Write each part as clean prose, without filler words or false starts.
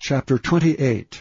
Chapter 28.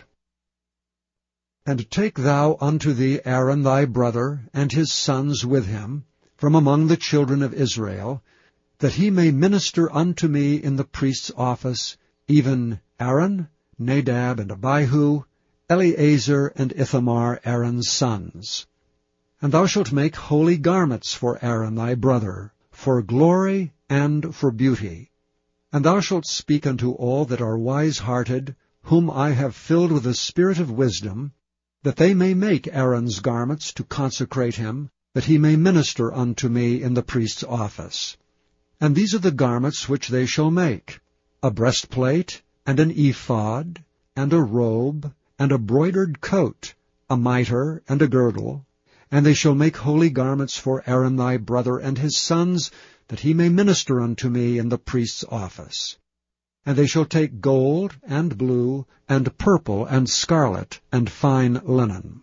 And take thou unto thee Aaron thy brother, and his sons with him, from among the children of Israel, that he may minister unto me in the priest's office, even Aaron, Nadab, and Abihu, Eleazar, and Ithamar, Aaron's sons. And thou shalt make holy garments for Aaron thy brother, for glory and for beauty. And thou shalt speak unto all that are wise-hearted, whom I have filled with the spirit of wisdom, that they may make Aaron's garments to consecrate him, that he may minister unto me in the priest's office. And these are the garments which they shall make: a breastplate, and an ephod, and a robe, and a broidered coat, a mitre, and a girdle. And they shall make holy garments for Aaron thy brother and his sons, that he may minister unto me in the priest's office. And they shall take gold, and blue, and purple, and scarlet, and fine linen.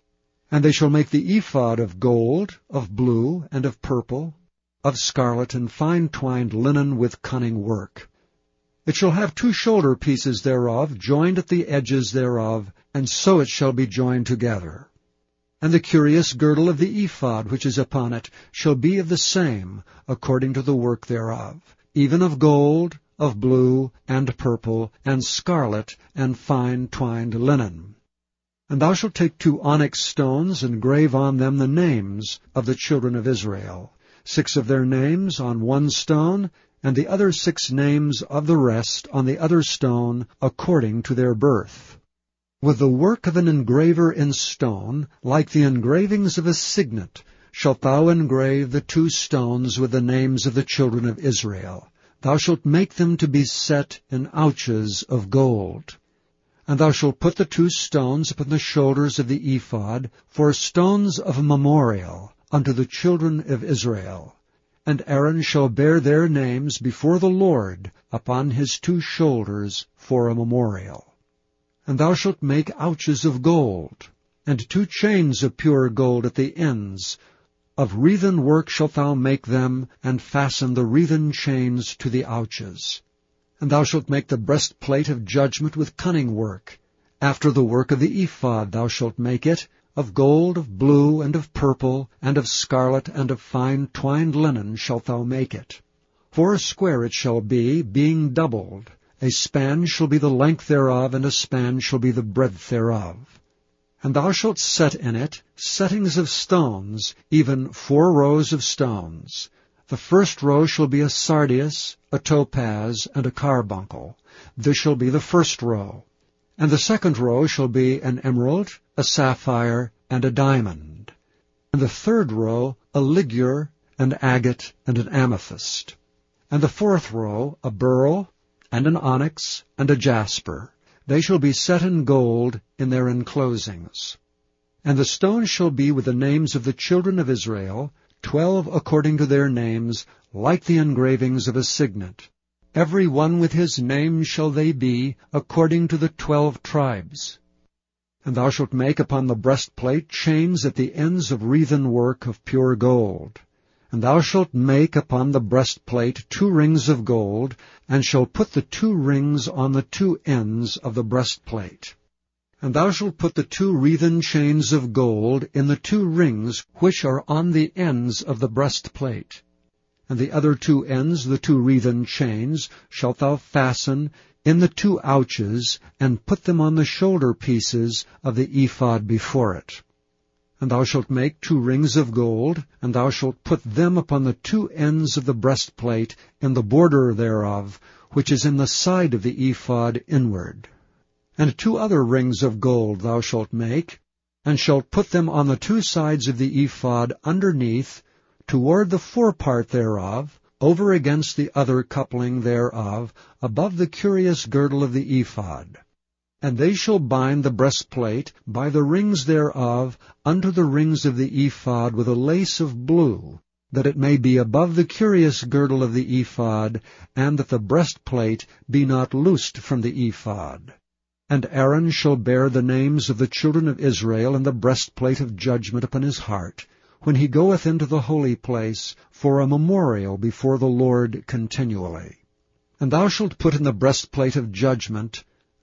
And they shall make the ephod of gold, of blue, and of purple, of scarlet, and fine twined linen with cunning work. It shall have 2 shoulder pieces thereof, joined at the edges thereof, and so it shall be joined together. And the curious girdle of the ephod which is upon it shall be of the same, according to the work thereof, even of gold, of blue, and purple, and scarlet, and fine twined linen. And thou shalt take 2 onyx stones, and grave on them the names of the children of Israel, 6 of their names on one stone, and the other 6 names of the rest on the other stone, according to their birth. With the work of an engraver in stone, like the engravings of a signet, shalt thou engrave the 2 stones with the names of the children of Israel. Thou shalt make them to be set in ouches of gold. And thou shalt put the 2 stones upon the shoulders of the ephod for stones of memorial unto the children of Israel. And Aaron shall bear their names before the Lord upon his 2 shoulders for a memorial. And thou shalt make ouches of gold, and 2 chains of pure gold at the ends. Of wreathen work shalt thou make them, and fasten the wreathen chains to the ouches. And thou shalt make the breastplate of judgment with cunning work. After the work of the ephod thou shalt make it, of gold, of blue, and of purple, and of scarlet, and of fine twined linen shalt thou make it. 4 square it shall be, being doubled. A span shall be the length thereof, and a span shall be the breadth thereof. And thou shalt set in it settings of stones, even 4 rows of stones. The first row shall be a sardius, a topaz, and a carbuncle. This shall be the first row. And the second row shall be an emerald, a sapphire, and a diamond. And the third row a ligure, an agate, and an amethyst. And the 4th row a beryl, and an onyx, and a jasper. They shall be set in gold in their enclosings. And the stones shall be with the names of the children of Israel, 12 according to their names, like the engravings of a signet. Every one with his name shall they be, according to the 12 tribes. And thou shalt make upon the breastplate chains at the ends of wreathen work of pure gold. And thou shalt make upon the breastplate 2 rings of gold, and shalt put the 2 rings on the 2 ends of the breastplate. And thou shalt put the 2 wreathen chains of gold in the 2 rings which are on the ends of the breastplate. And the other 2 ends, the 2 wreathen chains, shalt thou fasten in the 2 ouches, and put them on the shoulder pieces of the ephod before it. And thou shalt make 2 rings of gold, and thou shalt put them upon the 2 ends of the breastplate in the border thereof, which is in the side of the ephod inward. And 2 other rings of gold thou shalt make, and shalt put them on the 2 sides of the ephod underneath, toward the forepart thereof, over against the other coupling thereof, above the curious girdle of the ephod. And they shall bind the breastplate by the rings thereof unto the rings of the ephod with a lace of blue, that it may be above the curious girdle of the ephod, and that the breastplate be not loosed from the ephod. And Aaron shall bear the names of the children of Israel in the breastplate of judgment upon his heart, when he goeth into the holy place, for a memorial before the Lord continually. And thou shalt put in the breastplate of judgment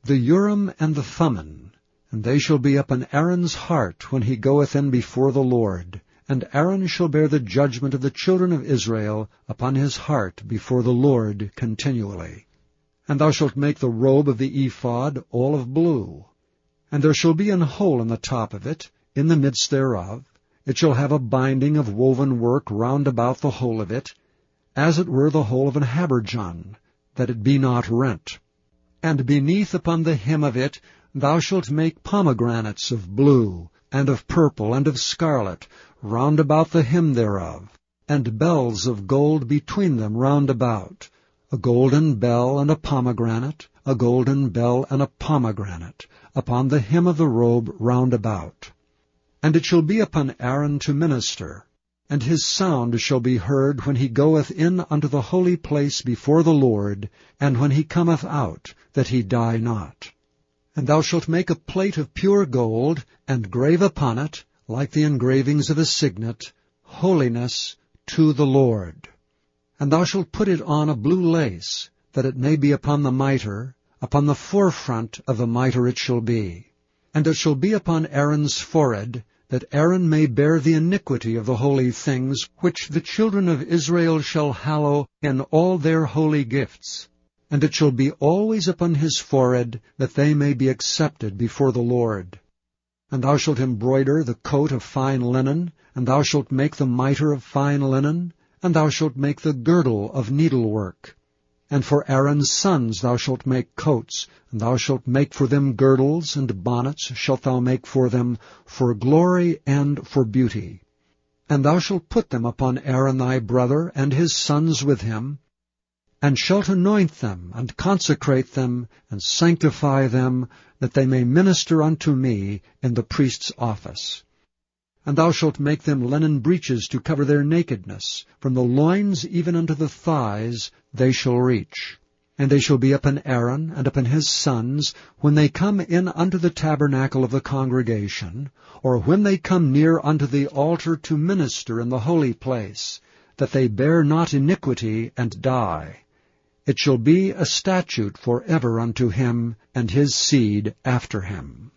the Urim and the Thummim, and they shall be upon Aaron's heart when he goeth in before the Lord. And Aaron shall bear the judgment of the children of Israel upon his heart before the Lord continually. And thou shalt make the robe of the ephod all of blue. And there shall be an hole in the top of it, in the midst thereof. It shall have a binding of woven work round about the hole of it, as it were the hole of an habergeon, that it be not rent. And beneath upon the hem of it thou shalt make pomegranates of blue, and of purple, and of scarlet, round about the hem thereof, and bells of gold between them round about, a golden bell and a pomegranate, a golden bell and a pomegranate, upon the hem of the robe round about. And it shall be upon Aaron to minister, and his sound shall be heard when he goeth in unto the holy place before the Lord, and when he cometh out, that he die not. And thou shalt make a plate of pure gold, and grave upon it, like the engravings of a signet, Holiness to the Lord. And thou shalt put it on a blue lace, that it may be upon the mitre, upon the forefront of the mitre it shall be. And it shall be upon Aaron's forehead, that Aaron may bear the iniquity of the holy things, which the children of Israel shall hallow in all their holy gifts. And it shall be always upon his forehead, that they may be accepted before the Lord. And thou shalt embroider the coat of fine linen, and thou shalt make the mitre of fine linen, and thou shalt make the girdle of needlework. And for Aaron's sons thou shalt make coats, and thou shalt make for them girdles, and bonnets shalt thou make for them, for glory and for beauty. And thou shalt put them upon Aaron thy brother, and his sons with him, and shalt anoint them, and consecrate them, and sanctify them, that they may minister unto me in the priest's office. And thou shalt make them linen breeches to cover their nakedness, from the loins even unto the thighs they shall reach. And they shall be upon Aaron and upon his sons, when they come in unto the tabernacle of the congregation, or when they come near unto the altar to minister in the holy place, that they bear not iniquity and die. It shall be a statute for ever unto him and his seed after him.